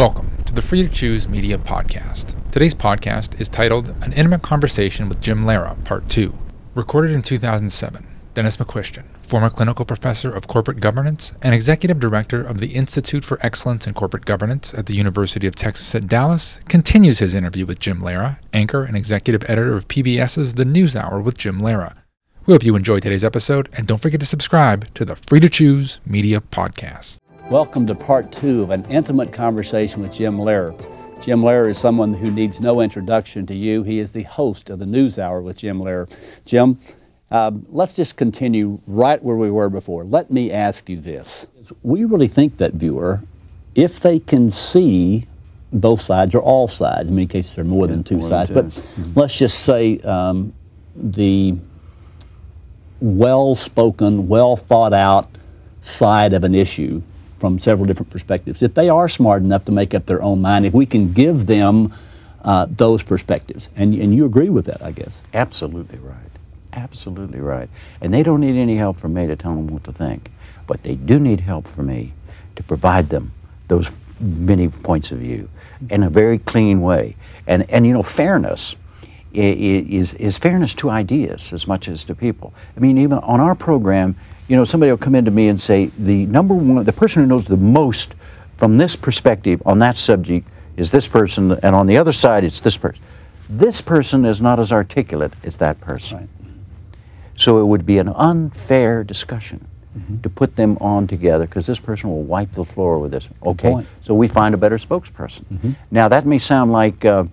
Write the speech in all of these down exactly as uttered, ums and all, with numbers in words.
Welcome to the Free to Choose Media Podcast. Today's podcast is titled An Intimate Conversation with Jim Lehrer, Part two. Recorded in two thousand seven, Dennis McQuistion, former clinical professor of corporate governance and executive director of the Institute for Excellence in Corporate Governance at the University of Texas at Dallas, continues his interview with Jim Lehrer, anchor and executive editor of PBS's The News Hour with Jim Lehrer. We hope you enjoyed today's episode, and don't forget to subscribe to the Free to Choose Media Podcast. Welcome to part two of an intimate conversation with Jim Lehrer. Jim Lehrer is someone who needs no introduction to you. He is the host of the News Hour with Jim Lehrer. Jim, uh, let's just continue right where we were before. Let me ask you this. We really think that viewer, if they can see both sides or all sides, in many cases there are more yeah, than two more sides, than two. but mm-hmm. let's just say um, the well-spoken, well-thought-out side of an issue from several different perspectives. If they are smart enough to make up their own mind, if we can give them uh, those perspectives, and, and you agree with that, I guess. Absolutely right. Absolutely right. And they don't need any help from me to tell them what to think, but they do need help from me to provide them those many points of view in a very clean way. And, and you know, fairness is, is fairness to ideas as much as to people. I mean, even on our program, you know, somebody will come in to me and say, the number one, the person who knows the most from this perspective on that subject is this person, and on the other side, it's this person. This person is not as articulate as that person. Right. So it would be an unfair discussion mm-hmm. to put them on together, because this person will wipe the floor with this. Okay, so we find a better spokesperson. Mm-hmm. Now, that may sound like, uh,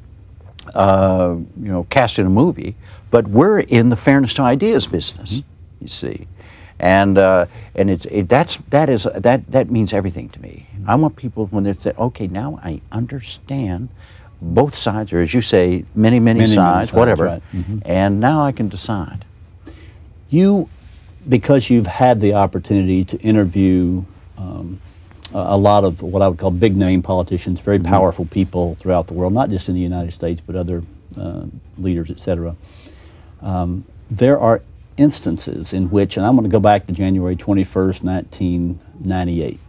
uh, you know, casting a movie, but we're in the fairness to ideas business, mm-hmm. you see. And uh, and it's it, that's that is that that means everything to me. Mm-hmm. I want people when they say, okay, now I understand both sides, or as you say, many many, many sides, many whatever, sides, right. mm-hmm. and now I can decide. You, because you've had the opportunity to interview um, a lot of what I would call big name politicians, very mm-hmm. powerful people throughout the world, not just in the United States, but other uh, leaders, et cetera. Um, there are instances in which, and I'm going to go back to January twenty-first, nineteen ninety-eight,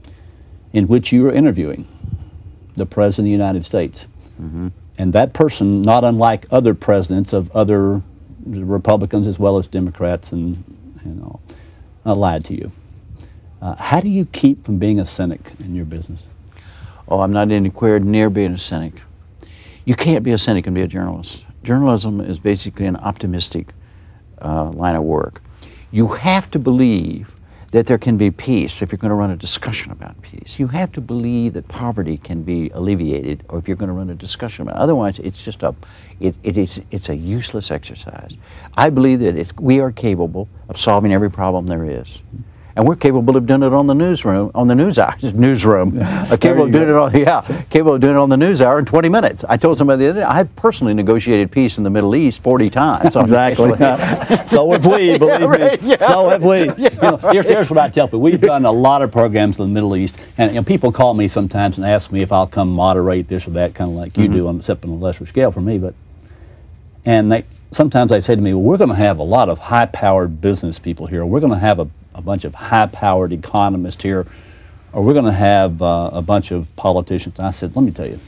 in which you were interviewing the President of the United States. Mm-hmm. And that person, not unlike other presidents of other Republicans as well as Democrats and, and all, uh, lied to you. Uh, how do you keep from being a cynic in your business? Oh, I'm not anywhere near being a cynic. You can't be a cynic and be a journalist. Journalism is basically an optimistic Uh, line of work. You have to believe that there can be peace if you're going to run a discussion about peace. You have to believe that poverty can be alleviated, or if you're going to run a discussion about it. Otherwise, it's just a, it, it is, it's a useless exercise. I believe that it's, we are capable of solving every problem there is. And we're capable of doing it on the newsroom, on the news hour, newsroom. Uh, capable of doing go. it on, yeah, capable of doing it on the news hour in twenty minutes. I told somebody the other day, I have personally negotiated peace in the Middle East forty times. Exactly. So have we, believe yeah, right, me. Yeah. So have we. Yeah. You know, here's, here's what I tell people. We've done a lot of programs in the Middle East, and you know, people call me sometimes and ask me if I'll come moderate this or that, kind of like mm-hmm. you do, except on a lesser scale for me. But and they sometimes they say to me, well, we're going to have a lot of high-powered business people here. We're going to have a a bunch of high-powered economists here, or we're going to have uh, a bunch of politicians. I said, let me tell you,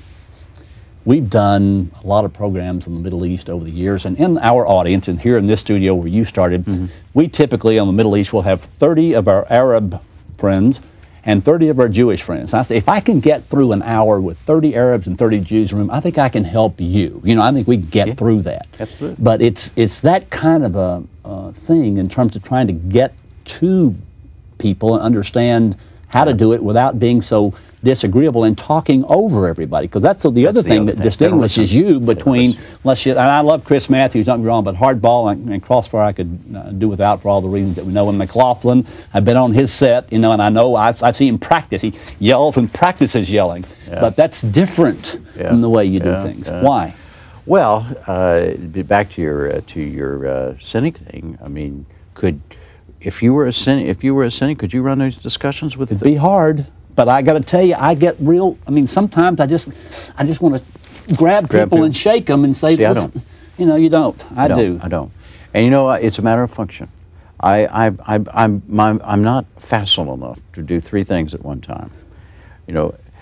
we've done a lot of programs in the Middle East over the years, and in our audience, and here in this studio where you started, mm-hmm. we typically on the Middle East will have thirty of our Arab friends and thirty of our Jewish friends. I said, if I can get through an hour with thirty Arabs and thirty Jews in the room, I think I can help you. You know, I think we can get yeah. through that. Absolutely. But it's, it's that kind of a uh, thing in terms of trying to get to people and understand how to do it without being so disagreeable and talking over everybody, because that's the that's other the thing other that thing. distinguishes you between, let's just, and I love Chris Matthews, don't get me wrong, but hardball and, and crossfire I could uh, do without for all the reasons that we know. And McLaughlin, I've been on his set, you know, and I know I've, I've seen him practice. He yells and practices yelling, yeah. but that's different yeah. from the way you yeah. do things. Yeah. Why? Well, uh, back to your uh, to your uh, cynic thing. I mean, could If you were a cynic, if you were a cynic, could you run those discussions with? It'd be hard, but I got to tell you, I get real. I mean, sometimes I just, I just want to grab, grab people, people and shake them and say, See, I don't. You know, you don't. I, I don't, do. I don't. And you know, it's a matter of function. I, I, I, I'm, I'm, I'm not facile enough to do three things at one time. You know,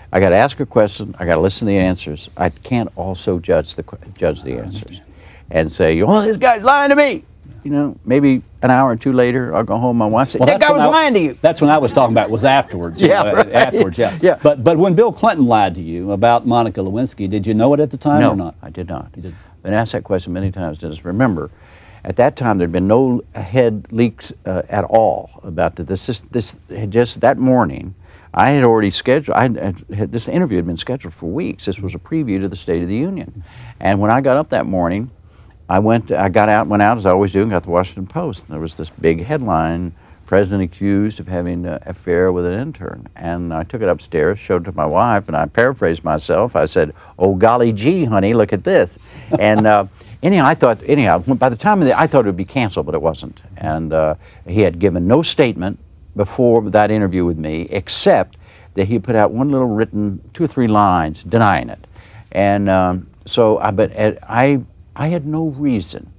I got to ask a question. I got to listen to the answers. I can't also judge the que- judge the answers, and say, "Oh, this guy's lying to me." You know, maybe an hour or two later, I'll go home. My wife said, Well, "That that's guy was when I- lying to you." That's when I was talking about was afterwards. you Yeah, know, right. Afterwards, yeah. Yeah. But but when Bill Clinton lied to you about Monica Lewinsky, did you know it at the time No, or not? I did not. You did. Been asked that question many times, Dennis. Remember, at that time there'd been no head leaks uh, at all about the, this. This, this had just that morning, I had already scheduled. I had, had, this interview had been scheduled for weeks. This was a preview to the State of the Union, and when I got up that morning, I went. I got out, went out as I always do, and got the Washington Post. And there was this big headline: "President accused of having an affair with an intern." And I took it upstairs, showed it to my wife, and I paraphrased myself. I said, "Oh golly gee, honey, look at this." And uh, anyhow, I thought. Anyhow, by the time of the, I thought it would be canceled, but it wasn't. And uh, he had given no statement before that interview with me, except that he put out one little written two or three lines denying it. And um, so, I but uh, I. I had no reason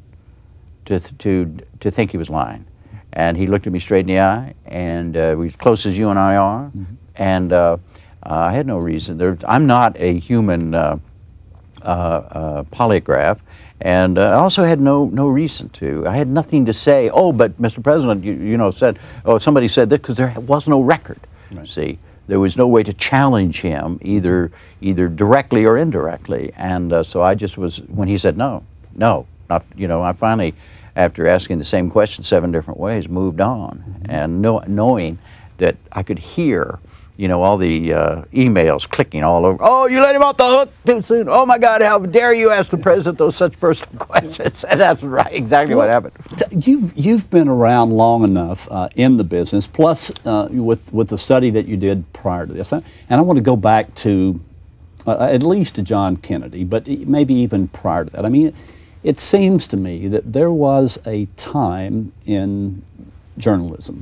to, to, to think he was lying. And he looked at me straight in the eye, and uh, we as close as you and I are, mm-hmm. and uh, uh, I had no reason. There, I'm not a human uh, uh, uh, polygraph, and uh, I also had no, no reason to. I had nothing to say, oh, but Mister President, you, you know, said, oh, somebody said this, because there was no record, right. See. There was no way to challenge him, either either directly or indirectly, and uh, so I just was, when he said no, no, not, you know, I finally, after asking the same question seven different ways, moved on, mm-hmm. and know, knowing that I could hear, you know, all the uh, emails clicking all over. Oh, you let him off the hook too soon. Oh my God, how dare you ask the president those such personal questions? And that's right, exactly well, what happened. You've you've been around long enough uh, in the business, plus uh, with with the study that you did prior to this, and I want to go back to uh, at least to John Kennedy, but maybe even prior to that. I mean, it, it seems to me that there was a time in journalism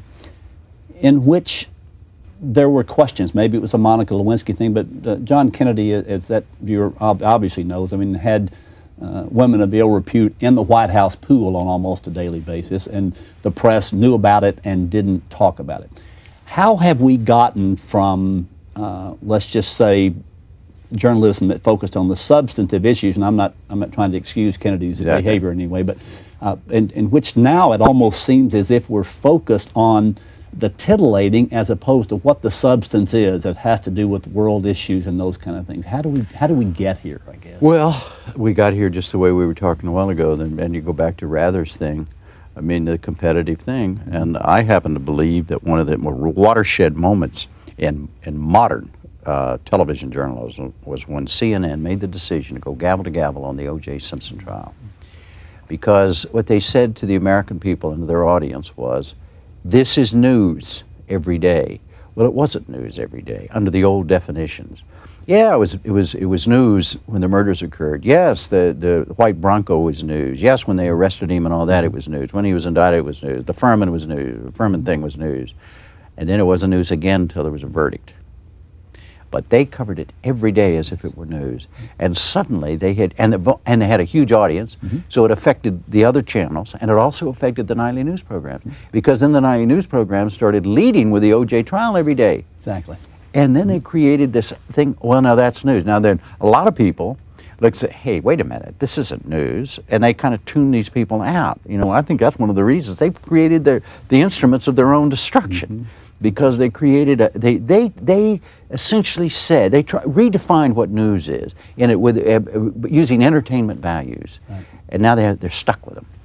in which there were questions. Maybe it was a Monica Lewinsky thing, but uh, John Kennedy, as that viewer ob obviously knows, I mean, had uh, women of ill repute in the White House pool on almost a daily basis, and the press knew about it and didn't talk about it. How have we gotten from, uh, let's just say, journalism that focused on the substantive issues, and I'm not, I'm not trying to excuse Kennedy's exactly. behavior anyway, but uh, in, in which now it almost seems as if we're focused on the titillating as opposed to what the substance is that has to do with world issues and those kind of things. How do we how do we get here, I guess? Well, we got here just the way we were talking a while ago, then, and you go back to Rather's thing, I mean, the competitive thing, and I happen to believe that one of the more watershed moments in, in modern uh, television journalism was when C N N made the decision to go gavel to gavel on the O J Simpson trial. Because what they said to the American people and to their audience was, this is news every day. Well, it wasn't news every day under the old definitions. Yeah, it was it was it was news when the murders occurred. Yes, the the white Bronco was news. Yes, when they arrested him and all that, it was news. When he was indicted, it was news. The Furman was news. The Furman thing was news. And then it wasn't news again until there was a verdict. But they covered it every day as if it were news. And suddenly they had, and, the, and they had a huge audience, mm-hmm. so it affected the other channels, and it also affected the nightly news programs. Mm-hmm. Because then the nightly news programs started leading with the O J trial every day. Exactly. And then they created this thing, well, now that's news. Now, there a lot of people look and say, hey, wait a minute, this isn't news. And they kind of tune these people out. You know, I think that's one of the reasons. They've created their, the instruments of their own destruction. Mm-hmm. Because they created a, they they they essentially said they try, redefined what news is in it with uh, using entertainment values, right. And now they they're stuck with them.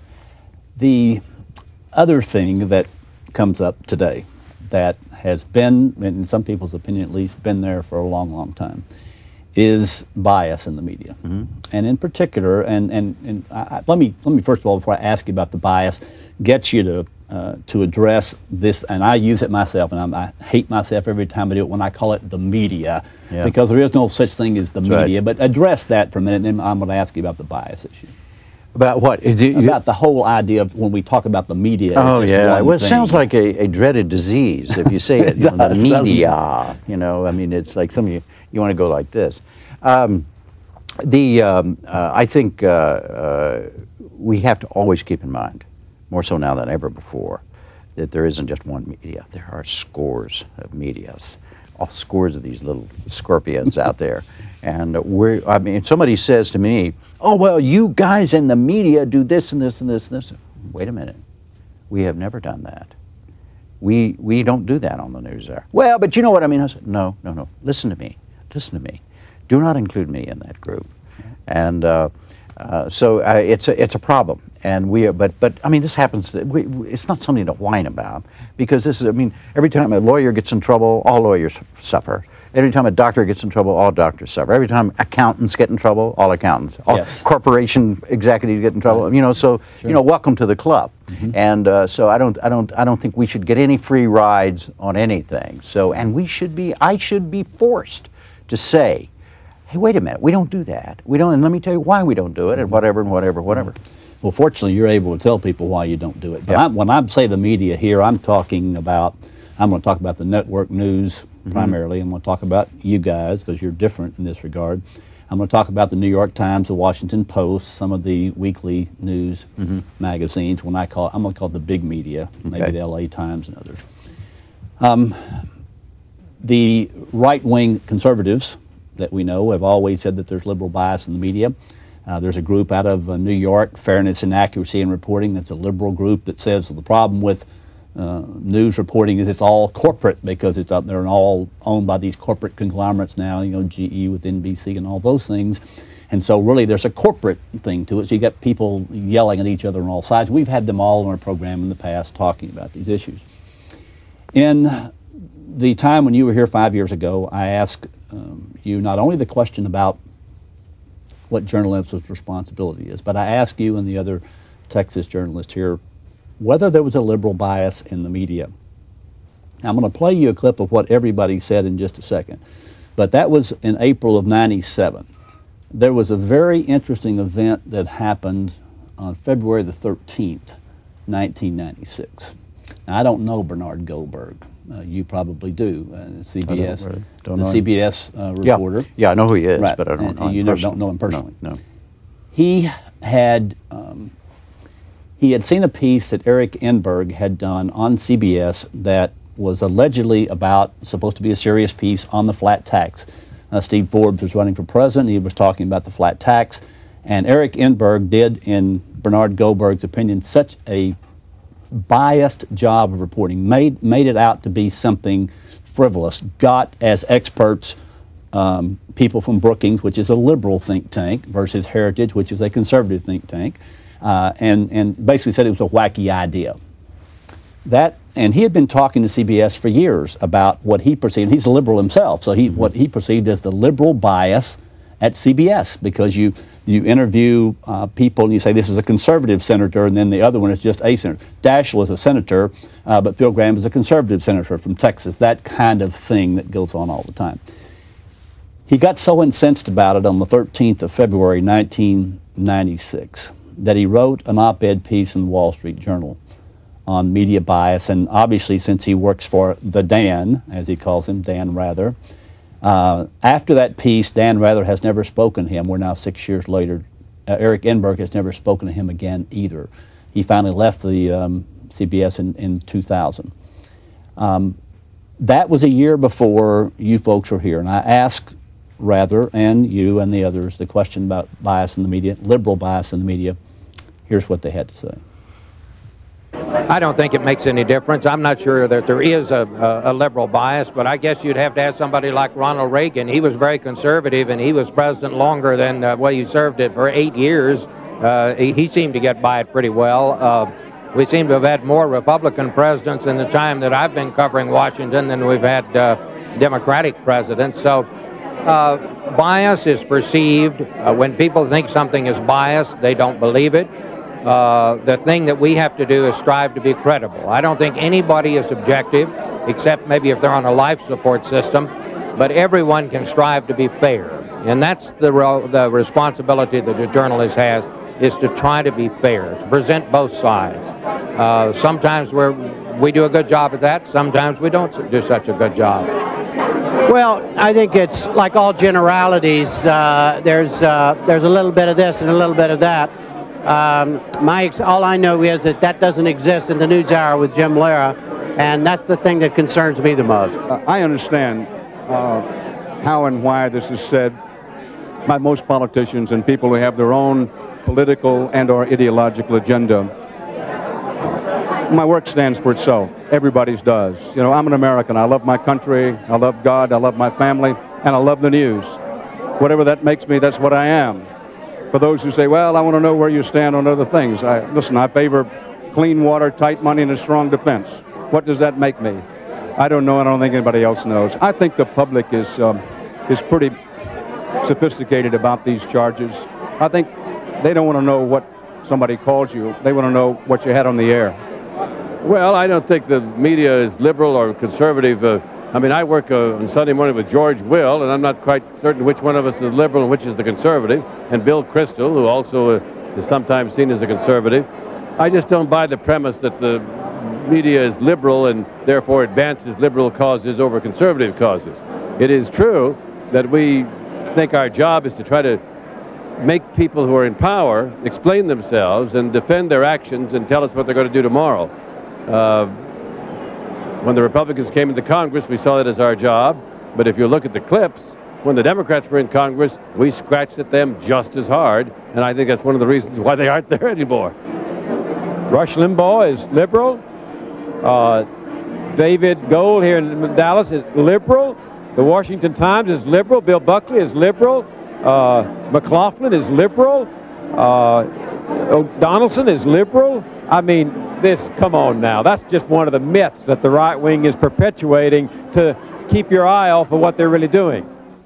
The other thing that comes up today, that has been, in some people's opinion at least, been there for a long, long time, is bias in the media, mm-hmm. and in particular, and and and I, let me let me first of all, before I ask you about the bias, get you to. Uh, to address this, and I use it myself, and I'm, I hate myself every time I do it when I call it the media, yeah. because there is no such thing as the That's media. Right. But address that for a minute, and then I'm going to ask you about the bias issue. About what? Is it, about the whole idea of when we talk about the media. Oh it's just yeah, one well it thing. Sounds like a, a dreaded disease if you say it. it You know, does, the media, you know, I mean, it's like some of you, you want to go like this. Um, the, um, uh, I think uh, uh, we have to always keep in mind, more so now than ever before, that there isn't just one media. There are scores of medias, all scores of these little scorpions out there. And we're, I mean, somebody says to me, oh, well, you guys in the media do this and this and this and this. Wait a minute. We have never done that. We, we don't do that on the news there. Well, but you know what I mean? I said, no, no, no. Listen to me. Listen to me. Do not include me in that group. And uh, uh, so uh, it's, a, it's a problem. And we, but, but I mean, this happens, we, it's not something to whine about, because this is, I mean, every time a lawyer gets in trouble, all lawyers suffer. Every time a doctor gets in trouble, all doctors suffer. Every time accountants get in trouble, all accountants. All yes. corporation executives get in trouble. Right. You know, so sure. you know, welcome to the club. Mm-hmm. And uh, so I don't, I don't, I don't think we should get any free rides on anything. So, and we should be, I should be forced to say, hey, wait a minute, we don't do that. We don't, and let me tell you why we don't do it, and whatever, and whatever, whatever. Well, fortunately, you're able to tell people why you don't do it. But Yeah. I, when I say the media here, I'm talking about, I'm going to talk about the network news mm-hmm. primarily. I'm going to talk about you guys, because you're different in this regard. I'm going to talk about the New York Times, the Washington Post, some of the weekly news mm-hmm. magazines. When I call, I'm going to call it the big media, maybe Okay. the L A Times and others. Um, the right-wing conservatives that we know have always said that there's liberal bias in the media. Uh, there's a group out of uh, New York, Fairness and Accuracy in Reporting, that's a liberal group that says well, the problem with uh, news reporting is it's all corporate, because it's up there and all owned by these corporate conglomerates now, you know, G E with N B C and all those things. And so really there's a corporate thing to it. So you get people yelling at each other on all sides. We've had them all in our program in the past talking about these issues. In the time when you were here five years ago, I asked um, you not only the question about what journalism's responsibility is, but I asked you and the other Texas journalists here whether there was a liberal bias in the media. Now, I'm going to play you a clip of what everybody said in just a second, but that was in April of ninety-seven. There was a very interesting event that happened on February the thirteenth, nineteen ninety-six. Now, I don't know Bernard Goldberg. Uh, you probably do. Uh, C B S, I don't, don't the know C B S uh, reporter. Yeah. yeah, I know who he is, Right. but I don't and, know and him you personally. don't know him personally. No, no. He had um, he had seen a piece that Eric Enberg had done on C B S that was allegedly about, supposed to be a serious piece on the flat tax. Uh, Steve Forbes was running for president. He was talking about the flat tax. And Eric Enberg did, in Bernard Goldberg's opinion, such a biased job of reporting, made, made it out to be something frivolous, got as experts um, people from Brookings, which is a liberal think tank, versus Heritage, which is a conservative think tank, uh, and, and basically said it was a wacky idea. That, and he had been talking to C B S for years about what he perceived. He's a liberal himself, so he, mm-hmm. what he perceived as the liberal bias at C B S, because you you interview uh, people and you say this is a conservative senator, and then the other one is just a senator. Daschle is a senator, uh, but Phil Gramm is a conservative senator from Texas. That kind of thing that goes on all the time. He got so incensed about it on the thirteenth of February, nineteen ninety-six, that he wrote an op-ed piece in the Wall Street Journal on media bias, and obviously since he works for the Dan, as he calls him, Dan Rather, uh, after that piece, Dan Rather has never spoken to him. We're now six years later. Uh, Eric Enberg has never spoken to him again either. He finally left the um, C B S in, in two thousand. Um, that was a year before you folks were here, and I asked Rather and you and the others the question about bias in the media, liberal bias in the media. Here's what they had to say. I don't think it makes any difference. I'm not sure that there is a, a, a liberal bias, but I guess you'd have to ask somebody like Ronald Reagan. He was very conservative, and he was president longer than, uh, well, you served it for eight years. Uh, he, he seemed to get by it pretty well. Uh, we seem to have had more Republican presidents in the time that I've been covering Washington than we've had uh, Democratic presidents. So uh, bias is perceived. Uh, when people think something is biased, they don't believe it. Uh, the thing that we have to do is strive to be credible. I don't think anybody is objective, except maybe if they're on a life support system, but everyone can strive to be fair. And that's the, ro the responsibility that a journalist has, is to try to be fair, to present both sides. Uh, sometimes we're, we do a good job at that, sometimes we don't do such a good job. Well, I think it's like all generalities. Uh, there's, uh, there's a little bit of this and a little bit of that. Um, my ex all I know is that that doesn't exist in the NewsHour with Jim Lehrer, and that's the thing that concerns me the most. Uh, I understand uh, how and why this is said by most politicians and people who have their own political and or ideological agenda. My work stands for itself. Everybody's does. You know, I'm an American. I love my country. I love God. I love my family. And I love the news. Whatever that makes me, that's what I am. For those who say, well, I want to know where you stand on other things. I, listen, I favor clean water, tight money, and a strong defense. What does that make me? I don't know. I don't think anybody else knows. I think the public is, um, is pretty sophisticated about these charges. I think they don't want to know what somebody calls you. They want to know what you had on the air. Well, I don't think the media is liberal or conservative. Uh, I mean, I work uh, on Sunday morning with George Will, and I'm not quite certain which one of us is liberal and which is the conservative, and Bill Kristol, who also uh, is sometimes seen as a conservative. I just don't buy the premise that the media is liberal and therefore advances liberal causes over conservative causes. It is true that we think our job is to try to make people who are in power explain themselves and defend their actions and tell us what they're going to do tomorrow. Uh, when the Republicans came into Congress, we saw that as our job. But if you look at the clips, when the Democrats were in Congress, we scratched at them just as hard. And I think that's one of the reasons why they aren't there anymore. Rush Limbaugh is liberal. Uh, David Gold here in Dallas is liberal. The Washington Times is liberal. Bill Buckley is liberal. Uh, McLaughlin is liberal. Uh, Donaldson is liberal. I mean, this, come on now. That's just one of the myths that the right wing is perpetuating to keep your eye off of what they're really doing.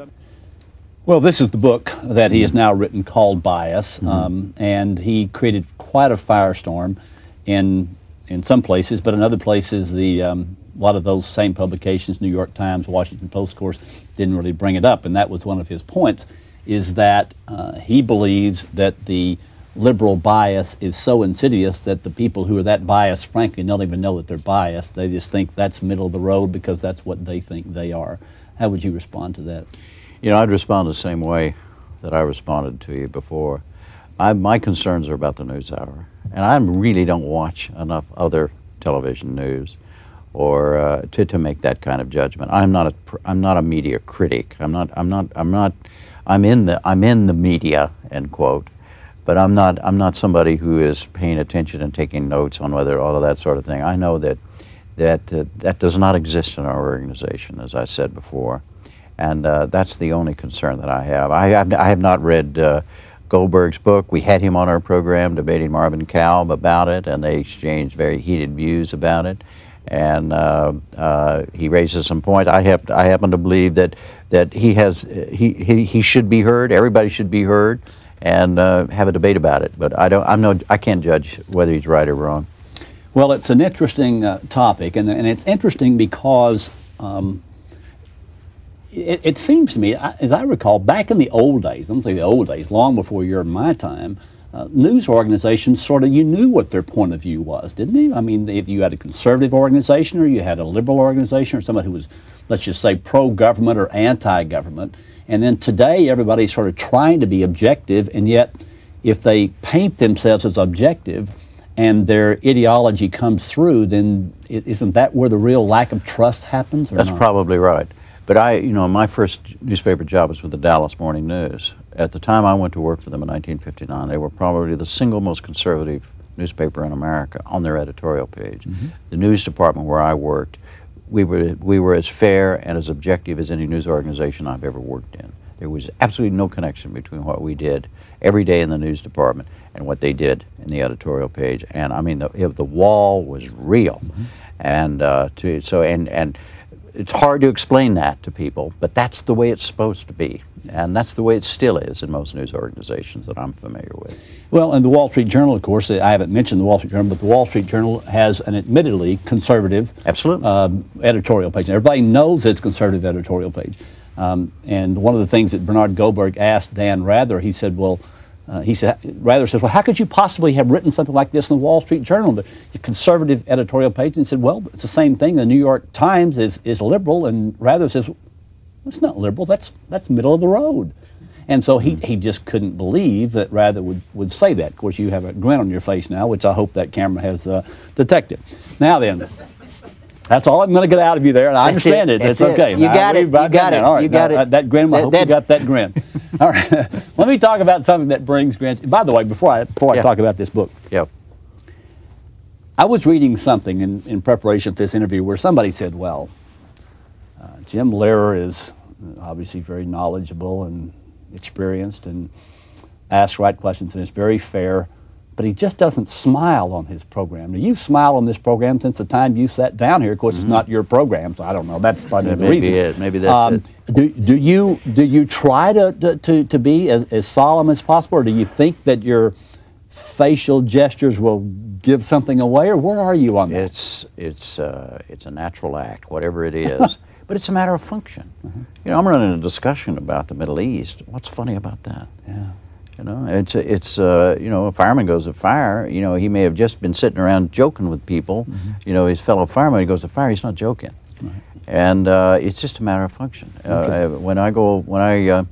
Well, this is the book that he has now written called Bias, mm-hmm. um, and he created quite a firestorm in in some places, but in other places, the um, a lot of those same publications, New York Times, Washington Post, of course, didn't really bring it up, and that was one of his points, is that uh, he believes that the liberal bias is so insidious that the people who are that biased, frankly, don't even know that they're biased. They just think that's middle of the road because that's what they think they are. How would you respond to that? You know, I'd respond the same way that I responded to you before. I, my concerns are about the news hour, and I really don't watch enough other television news or uh, to, to make that kind of judgment. I'm not a I'm not a media critic. I'm not I'm not I'm not I'm in the I'm in the media, end quote. But I'm not I'm not somebody who is paying attention and taking notes on whether all of that sort of thing. I know that that uh, that does not exist in our organization, as I said before, and uh, that's the only concern that I have. I have I have not read uh, Goldberg's book. We had him on our program debating Marvin Kalb about it, and they exchanged very heated views about it. And uh, uh, he raises some points. I have I happen to believe that that he has he he, he should be heard. Everybody should be heard. And uh, have a debate about it, but I don't. I'm no. I can't judge whether he's right or wrong. Well, it's an interesting uh, topic, and and it's interesting because um, it, it seems to me, as I recall, back in the old days, I'm saying the old days, long before your and my time, uh, news organizations sort of you knew what their point of view was, didn't you? I mean, if you had a conservative organization or you had a liberal organization or somebody who was, let's just say, pro-government or anti-government. And then today, everybody's sort of trying to be objective, and yet if they paint themselves as objective and their ideology comes through, then isn't that where the real lack of trust happens? Or That's not? Probably right. But I, you know, my first newspaper job was with the Dallas Morning News. At the time I went to work for them in nineteen fifty-nine, they were probably the single most conservative newspaper in America on their editorial page. Mm-hmm. The news department where I worked, We were, we were as fair and as objective as any news organization I've ever worked in. There was absolutely no connection between what we did every day in the news department and what they did in the editorial page. And I mean, the, the wall was real. Mm-hmm. And uh, to, so, and, and it's hard to explain that to people, but that's the way it's supposed to be. And that's the way it still is in most news organizations that I'm familiar with. Well, and the Wall Street Journal, of course, I haven't mentioned the Wall Street Journal, but the Wall Street Journal has an admittedly conservative Absolutely. Um, editorial page. And everybody knows it's conservative editorial page. Um, and one of the things that Bernard Goldberg asked Dan Rather, he said, well, uh, he said, Rather says, well, how could you possibly have written something like this in the Wall Street Journal, the conservative editorial page? And he said, well, it's the same thing. The New York Times is, is liberal, and Rather says, that's not liberal, that's that's middle of the road. And so he, he just couldn't believe that Rather would, would say that. Of course, you have a grin on your face now, which I hope that camera has uh, detected. Now then, That's all I'm going to get out of you there, and I That's understand it. it. It's That's it. okay. You Now, got it. we've- I've You got that. it. All right. You got Now, it. That grin, I That- hope that- you got that grin. All right. Let me talk about something that brings grant. By the way, before I before I Yeah. talk about this book, Yep. I was reading something in, in preparation for this interview where somebody said, well, uh, Jim Lehrer is obviously very knowledgeable and experienced and asks right questions and is very fair, but he just doesn't smile on his program. Now, you've smiled on this program since the time you sat down here. Of course, it's not your program, so I don't know. That's probably That the may be reason. it. Maybe that's it. Do, do you do you try to to, to, to be as, as solemn as possible, or do you think that your facial gestures will give something away, or where are you on that? It's it's uh, it's a natural act, whatever it is, but it's a matter of function. You know, I'm running a discussion about the Middle East. What's funny about that? Yeah. You know, it's it's uh, you know, a fireman goes to fire. You know, he may have just been sitting around joking with people. You know, his fellow fireman, he goes to fire. He's not joking, and uh, it's just a matter of function. Okay. Uh, when I go, when I uh,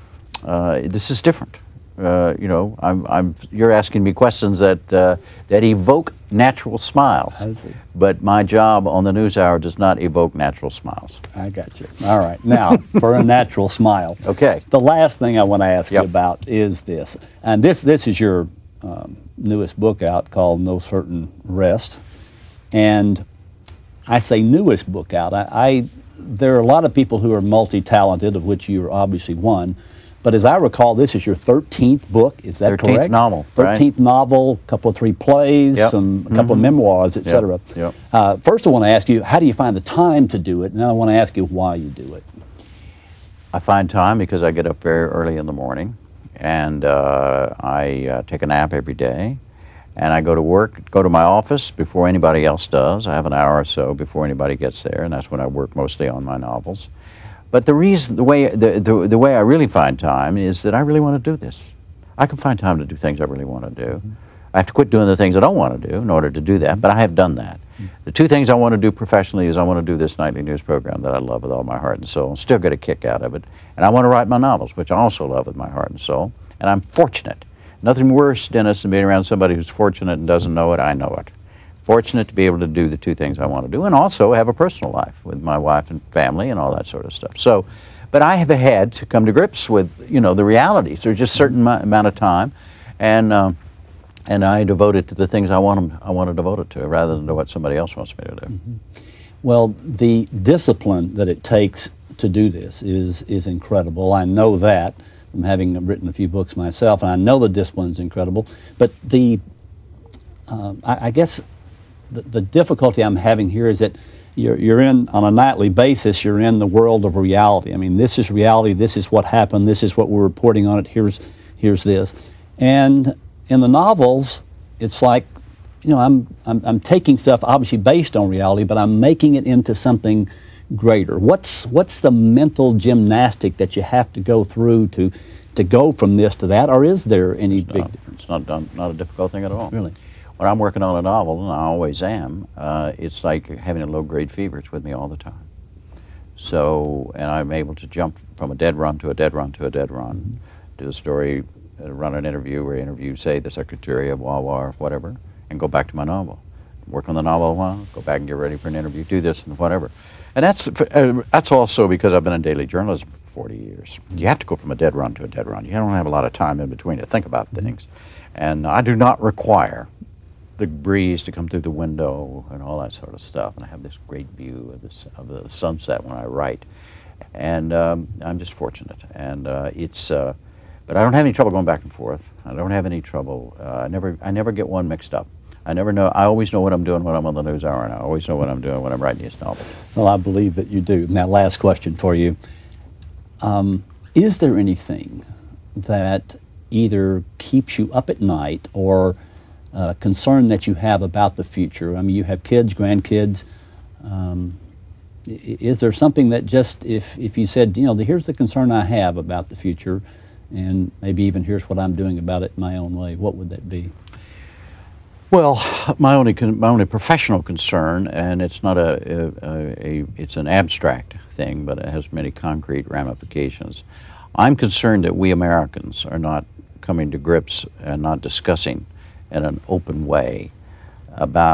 uh, this is different. Uh, you know, I'm, I'm, you're asking me questions that uh, that evoke natural smiles. I see. But my job on the NewsHour does not evoke natural smiles. I got you. All right. Now, for a natural smile. Okay. The last thing I want to ask Yep. you about is this. And this this is your um, newest book out called No Certain Rest. And I say newest book out. I, I there are a lot of people who are multi-talented, of which you are obviously one. But as I recall, this is your thirteenth book. Is that thirteenth correct? novel, right. thirteenth novel, a couple of three plays, Yep. some, a couple of memoirs, et Yep. cetera. Yep. Uh, first, I want to ask you, how do you find the time to do it? And then I want to ask you why you do it. I find time because I get up very early in the morning, and uh, I uh, take a nap every day, and I go to work, go to my office before anybody else does. I have an hour or so before anybody gets there, and that's when I work mostly on my novels. But the reason, the way, the, the, the way I really find time is that I really want to do this. I can find time to do things I really want to do. Mm-hmm. I have to quit doing the things I don't want to do in order to do that, but I have done that. Mm-hmm. The two things I want to do professionally is I want to do this nightly news program that I love with all my heart and soul, and still get a kick out of it. And I want to write my novels, which I also love with my heart and soul. And I'm fortunate. Nothing worse, Dennis, than being around somebody who's fortunate and doesn't know it. I know it. Fortunate to be able to do the two things I want to do, and also have a personal life with my wife and family and all that sort of stuff. So, but I have had to come to grips with, you know, the realities. There's just a certain m- amount of time, and um, and I devote it to the things I want them, I want to devote it to, rather than to what somebody else wants me to do. Mm-hmm. Well, the discipline that it takes to do this is is incredible. I know that from having written a few books myself, and I know the discipline is incredible. But the, um, I, I guess. The, the difficulty I'm having here is that you're, you're in, on a nightly basis, you're in the world of reality. I mean, this is reality, this is what happened, this is what we're reporting on it, here's, here's this. And in the novels, it's like, you know, I'm, I'm, I'm taking stuff obviously based on reality, but I'm making it into something greater. What's, what's the mental gymnastic that you have to go through to, to go from this to that, or is there any It's big not, difference? it's not, done, not a difficult thing at all. Really? When I'm working on a novel, and I always am, uh, it's like having a low-grade fever. It's with me all the time. So, and I'm able to jump from a dead run to a dead run to a dead run, mm-hmm. do a story, uh, run an interview, or interview, say, the Secretary of Wawa or whatever, and go back to my novel. Work on the novel a while, go back and get ready for an interview, do this and whatever. And that's, uh, that's also because I've been in daily journalism for forty years. You have to go from a dead run to a dead run. You don't have a lot of time in between to think about mm-hmm. things. And I do not require the breeze to come through the window and all that sort of stuff. And I have this great view of, this, of the sunset when I write. And um, I'm just fortunate. And uh, it's, uh, but I don't have any trouble going back and forth. I don't have any trouble. Uh, I never, I never get one mixed up. I never know, I always know what I'm doing when I'm on the NewsHour, and I always know what I'm doing when I'm writing these novels. Well, I believe that you do. Now, last question for you. Um, is there anything that either keeps you up at night or Uh, concern that you have about the future? I mean, you have kids, grandkids. Um, is there something that just, if, if you said, you know, here's the concern I have about the future, and maybe even here's what I'm doing about it in my own way, what would that be? Well, my only con- my only professional concern, and it's not a, a, a it's an abstract thing, but it has many concrete ramifications. I'm concerned that we Americans are not coming to grips and not discussing in an open way about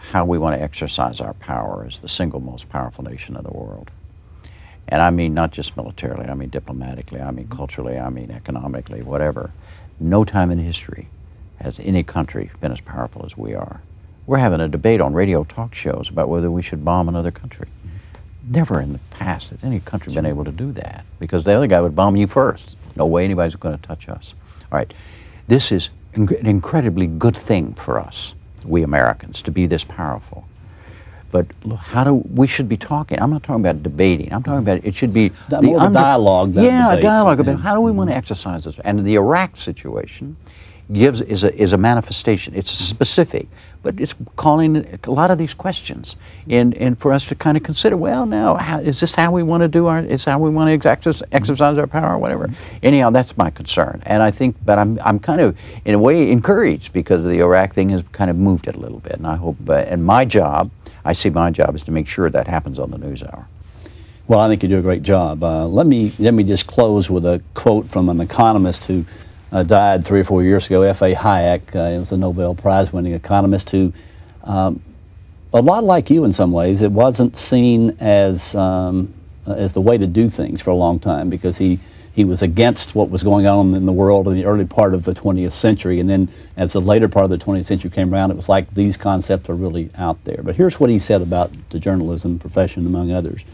how we want to exercise our power as the single most powerful nation in the world. And I mean not just militarily, I mean diplomatically, I mean culturally, I mean economically, whatever. No time in history has any country been as powerful as we are. We're having a debate on radio talk shows about whether we should bomb another country. Mm-hmm. Never in the past has any country been able to do that, because the other guy would bomb you first. No way anybody's going to touch us. All right, this is an incredibly good thing for us, we Americans, to be this powerful. But look, how do we should be talking? I'm not talking about debating. I'm talking about it should be the more under, dialogue. Than yeah, debate. a dialogue about yeah. how do we want to exercise this. And the Iraq situation gives is a is a manifestation. It's a specific, but it's calling a lot of these questions, and and for us to kind of consider. Well, now how, is this how we want to do our? Is how we want to exercise, exercise our power, or whatever. Anyhow, that's my concern, and I think, but I'm I'm kind of in a way encouraged because the Iraq thing has kind of moved it a little bit, and I hope. Uh, and my job. I see my job is to make sure that happens on the NewsHour. Well, I think you do a great job. Uh, let me let me just close with a quote from an economist who uh, died three or four years ago, F A Hayek. Uh, he was a Nobel Prize-winning economist who, um, a lot like you in some ways, it wasn't seen as um, as the way to do things for a long time, because he he was against what was going on in the world in the early part of the twentieth century, and then as the later part of the twentieth century came around, it was like these concepts are really out there. But here's what he said about the journalism profession, among others.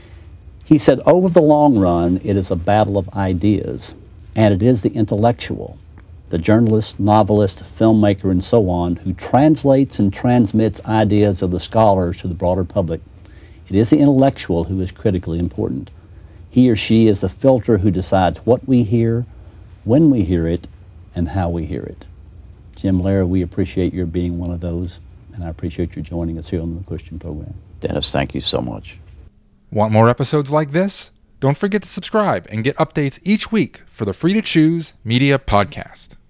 He said, over the long run, it is a battle of ideas, and it is the intellectual, the journalist, novelist, filmmaker, and so on, who translates and transmits ideas of the scholars to the broader public. It is the intellectual who is critically important. He or she is the filter who decides what we hear, when we hear it, and how we hear it. Jim Lehrer, we appreciate your being one of those, and I appreciate you joining us here on the McCuistion program. Dennis, thank you so much. Want more episodes like this? Don't forget to subscribe and get updates each week for the Free to Choose Media Podcast.